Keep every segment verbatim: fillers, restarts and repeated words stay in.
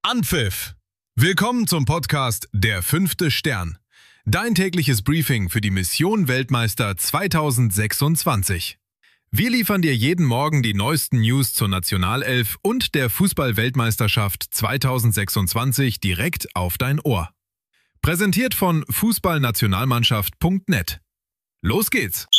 Anpfiff! Willkommen zum Podcast Der fünfte Stern. Dein tägliches Briefing für die Mission Weltmeister zweitausendsechsundzwanzig. Wir liefern dir jeden Morgen die neuesten News zur Nationalelf und der Fußball-Weltmeisterschaft zweitausendsechsundzwanzig direkt auf dein Ohr. Präsentiert von fußballnationalmannschaft punkt net. Los geht's!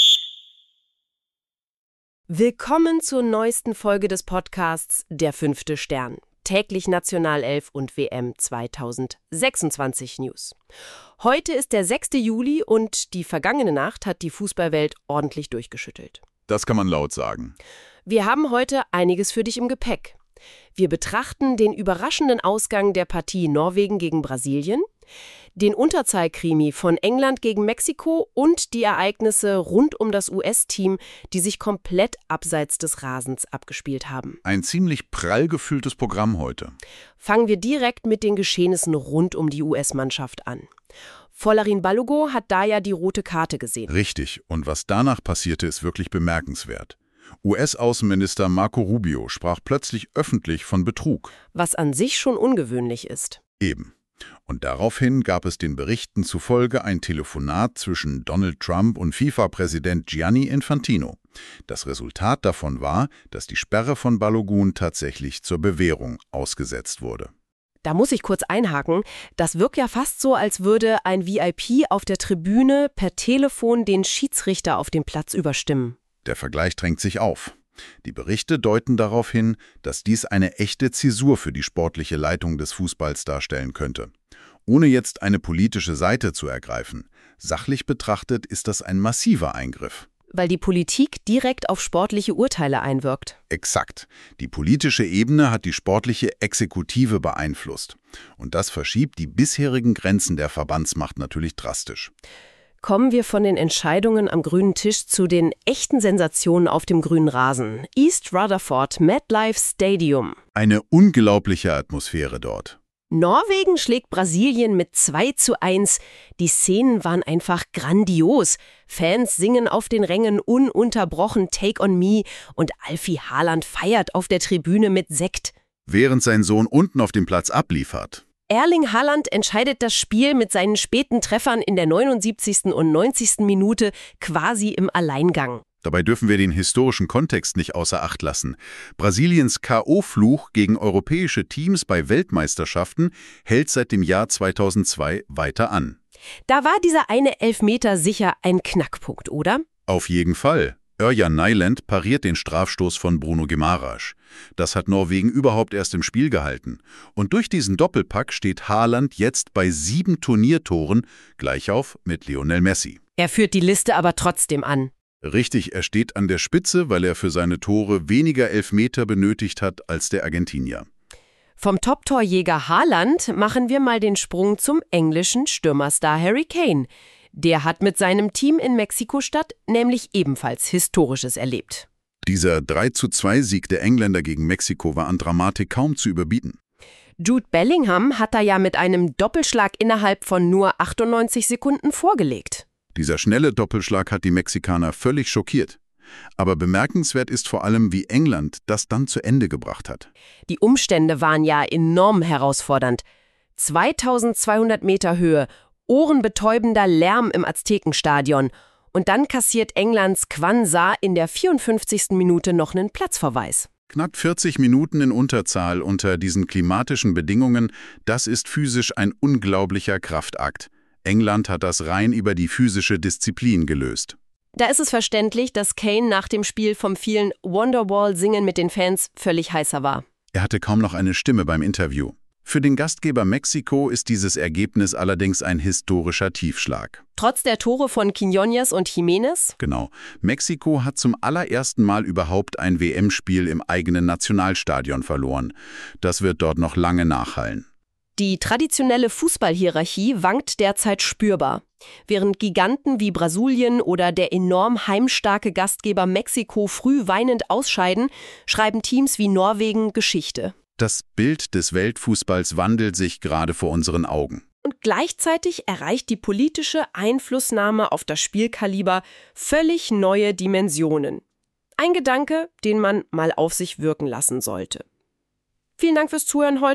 Willkommen zur neuesten Folge des Podcasts Der fünfte Stern. Täglich Nationalelf und W M zweitausendsechsundzwanzig News. Heute ist der sechste Juli und die vergangene Nacht hat die Fußballwelt ordentlich durchgeschüttelt. Das kann man laut sagen. Wir haben heute einiges für dich im Gepäck. Wir betrachten den überraschenden Ausgang der Partie Norwegen gegen Brasilien, den Unterzahlkrimi von England gegen Mexiko und die Ereignisse rund um das U S-Team, die sich komplett abseits des Rasens abgespielt haben. Ein ziemlich prall gefülltes Programm heute. Fangen wir direkt mit den Geschehnissen rund um die U S-Mannschaft an. Folarin Balogun hat da ja die rote Karte gesehen. Richtig, und was danach passierte, ist wirklich bemerkenswert. U S-Außenminister Marco Rubio sprach plötzlich öffentlich von Betrug. Was an sich schon ungewöhnlich ist. Eben. Und daraufhin gab es den Berichten zufolge ein Telefonat zwischen Donald Trump und FIFA-Präsident Gianni Infantino. Das Resultat davon war, dass die Sperre von Balogun tatsächlich zur Bewährung ausgesetzt wurde. Da muss ich kurz einhaken. Das wirkt ja fast so, als würde ein V I P auf der Tribüne per Telefon den Schiedsrichter auf dem Platz überstimmen. Der Vergleich drängt sich auf. Die Berichte deuten darauf hin, dass dies eine echte Zäsur für die sportliche Leitung des Fußballs darstellen könnte. Ohne jetzt eine politische Seite zu ergreifen, sachlich betrachtet ist das ein massiver Eingriff. Weil die Politik direkt auf sportliche Urteile einwirkt. Exakt. Die politische Ebene hat die sportliche Exekutive beeinflusst. Und das verschiebt die bisherigen Grenzen der Verbandsmacht natürlich drastisch. Kommen wir von den Entscheidungen am grünen Tisch zu den echten Sensationen auf dem grünen Rasen. East Rutherford MetLife Stadium. Eine unglaubliche Atmosphäre dort. Norwegen schlägt Brasilien mit zwei zu eins. Die Szenen waren einfach grandios. Fans singen auf den Rängen ununterbrochen Take on Me und Alfie Haaland feiert auf der Tribüne mit Sekt. Während sein Sohn unten auf dem Platz abliefert. Erling Haaland entscheidet das Spiel mit seinen späten Treffern in der neunundsiebzigsten und neunzigsten Minute quasi im Alleingang. Dabei dürfen wir den historischen Kontext nicht außer Acht lassen. Brasiliens K O-Fluch gegen europäische Teams bei Weltmeisterschaften hält seit dem Jahr zweitausendzwei weiter an. Da war dieser eine Elfmeter sicher ein Knackpunkt, oder? Auf jeden Fall. Örjan Nyland pariert den Strafstoß von Bruno Guimaraes. Das hat Norwegen überhaupt erst im Spiel gehalten. Und durch diesen Doppelpack steht Haaland jetzt bei sieben Turniertoren, gleichauf mit Lionel Messi. Er führt die Liste aber trotzdem an. Richtig, er steht an der Spitze, weil er für seine Tore weniger Elfmeter benötigt hat als der Argentinier. Vom Top-Torjäger Haaland machen wir mal den Sprung zum englischen Stürmerstar Harry Kane. Der hat mit seinem Team in Mexiko-Stadt nämlich ebenfalls Historisches erlebt. Dieser drei zu zwei Sieg der Engländer gegen Mexiko war an Dramatik kaum zu überbieten. Jude Bellingham hat da ja mit einem Doppelschlag innerhalb von nur achtundneunzig Sekunden vorgelegt. Dieser schnelle Doppelschlag hat die Mexikaner völlig schockiert. Aber bemerkenswert ist vor allem, wie England das dann zu Ende gebracht hat. Die Umstände waren ja enorm herausfordernd. zweitausendzweihundert Meter Höhe, ohrenbetäubender Lärm im Aztekenstadion. Und dann kassiert Englands Kwan Sa in der vierundfünfzigsten Minute noch einen Platzverweis. Knapp vierzig Minuten in Unterzahl unter diesen klimatischen Bedingungen, das ist physisch ein unglaublicher Kraftakt. England hat das rein über die physische Disziplin gelöst. Da ist es verständlich, dass Kane nach dem Spiel vom vielen Wonderwall-Singen mit den Fans völlig heißer war. Er hatte kaum noch eine Stimme beim Interview. Für den Gastgeber Mexiko ist dieses Ergebnis allerdings ein historischer Tiefschlag. Trotz der Tore von Quiñones und Jiménez? Genau. Mexiko hat zum allerersten Mal überhaupt ein W M-Spiel im eigenen Nationalstadion verloren. Das wird dort noch lange nachhallen. Die traditionelle Fußballhierarchie wankt derzeit spürbar. Während Giganten wie Brasilien oder der enorm heimstarke Gastgeber Mexiko früh weinend ausscheiden, schreiben Teams wie Norwegen Geschichte. Das Bild des Weltfußballs wandelt sich gerade vor unseren Augen. Und gleichzeitig erreicht die politische Einflussnahme auf das Spielkaliber völlig neue Dimensionen. Ein Gedanke, den man mal auf sich wirken lassen sollte. Vielen Dank fürs Zuhören heute.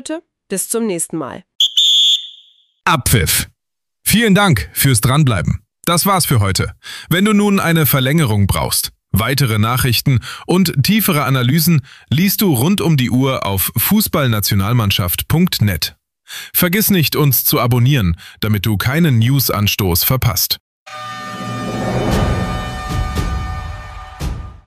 Bis zum nächsten Mal. Abpfiff. Vielen Dank fürs Dranbleiben. Das war's für heute. Wenn du nun eine Verlängerung brauchst, weitere Nachrichten und tiefere Analysen liest du rund um die Uhr auf fußballnationalmannschaft punkt net. Vergiss nicht, uns zu abonnieren, damit du keinen News-Anstoß verpasst.